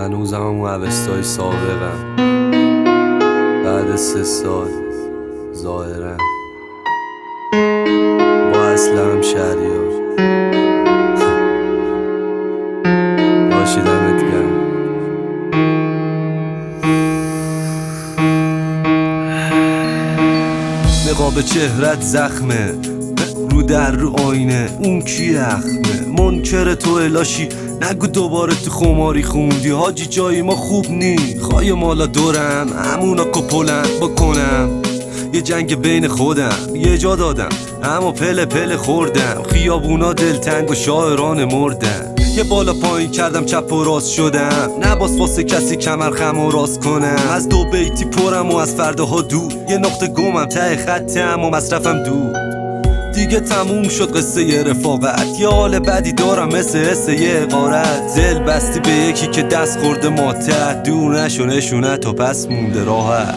هنوزم همون اوستای سابقم. بعد 3 سال ظاهرم با اصلم شهریار باشیدمت گرم. نقاب چهرت زخمه، رو در رو آینه اون کی اخمه. منکر تو الاشی نگو دوباره تو خماری خوندی حاجی جایی ما خوب نی. خواهی مالا دورم همونا کپولن بکنم یه جنگ بین خودم یه جا دادم اما پله پله خوردم. خیابونا دلتنگ و شاعران مردن. یه بالا پایین کردم چپ و راست شدم نباس واسه کسی کمر خم و راست کنم. از دو بیتی پرم و از فرداها دور یه نقطه گمم ته خطم و مصرفم دور. دیگه تموم شد قصه یه رفاقت. یه حال بدی دارم مثل حسه یه غارت. دل بستی به یکی که دست خورده ماتت. دور نشو نشونت و پس مونده راحت.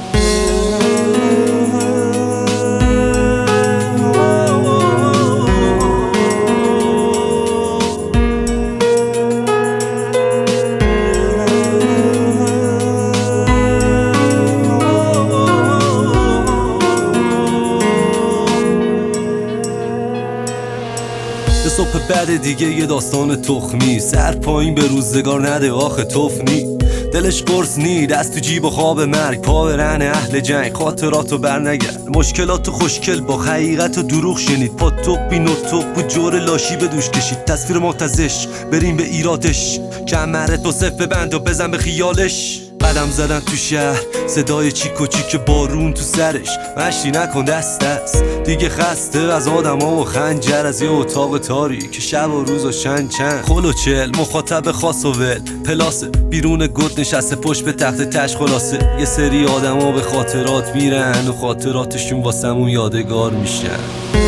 صبح بعد دیگه یه داستان تخمی. سر پایین به روزگار نده آخه تفنی. دلش قرص نی دست تو جیب و خواب مرگ. پا به رهن اهل جنگ خاطراتو برنگرد. مشکلاتو خوشکل با حقیقت و دروغ شنید. پا توپ بین و توپ و جور لاشی به دوش کشید. تصویر متزش بریم به ایرادش. کمرت و صف ببند و بزن به خیالش. قدم زدن تو شهر صدای چیک و چیک بارون تو سرش. مشتی نکن دست دست دیگه خسته از آدم ها و خنجر. از یه اتاق تاریک شب و روز و چند خل و چل. مخاطب خاص و ول پلاسه بیرون گد نشسته پشت به تخت تش. خلاصه یه سری آدم ها به خاطرات میرن و خاطراتشون واسمون یادگار میشن.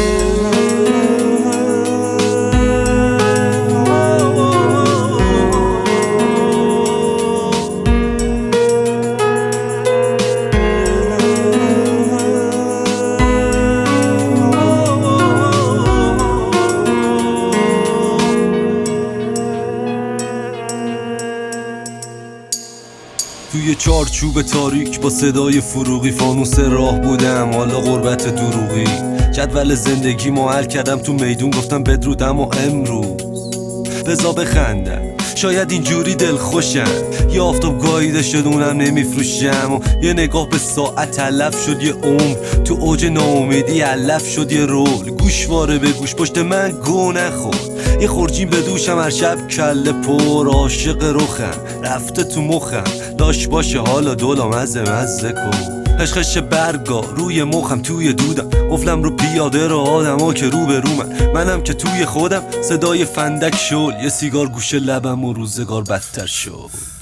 توی چارچوب تاریک با صدای فروغی فانوس راه بودم. حالا غربت دروغی جدول زندگی ما حل کردم تو میدون. گفتم بدرودم و امروز بزا بخندم. شاید اینجوری دل خوشم. یه آفتاب گاییده شد اونم نمیفروشم. و یه نگاه به ساعت تلف شد یه عمر. تو اوج ناامیدی علف شد یه رول. گوشواره به گوش پشت من گو نخور. یه خورجین به دوشم هر شب کله پر. عاشق رخم رفته تو مخم. داش باشه حالا دولا مزه کن. خشخش برگا روی مخم توی دودم. قفلم رو پیاده رو آدم ها که رو به رو منم که توی خودم. صدای فندک شل یه سیگار گوشه لبم و روزگار بدتر شد.